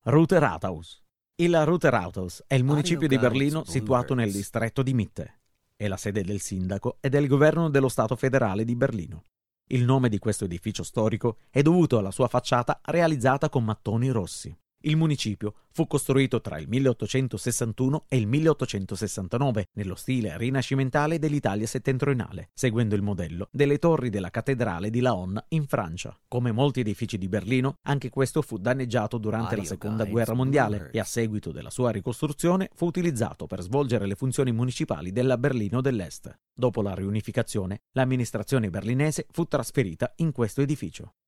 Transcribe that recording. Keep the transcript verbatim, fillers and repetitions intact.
Rute Rathaus. Il Rute Rathaus è il municipio di Berlino situato nel distretto di Mitte. È la sede del sindaco e del governo dello Stato federale di Berlino. Il nome di questo edificio storico è dovuto alla sua facciata realizzata con mattoni rossi. Il municipio fu costruito tra il milleottocentosessantuno e il milleottocentosessantanove nello stile rinascimentale dell'Italia settentrionale, seguendo il modello delle torri della cattedrale di Laon in Francia. Come molti edifici di Berlino, anche questo fu danneggiato durante la Seconda Guerra Mondiale e a seguito della sua ricostruzione fu utilizzato per svolgere le funzioni municipali della Berlino dell'Est. Dopo la riunificazione, l'amministrazione berlinese fu trasferita in questo edificio.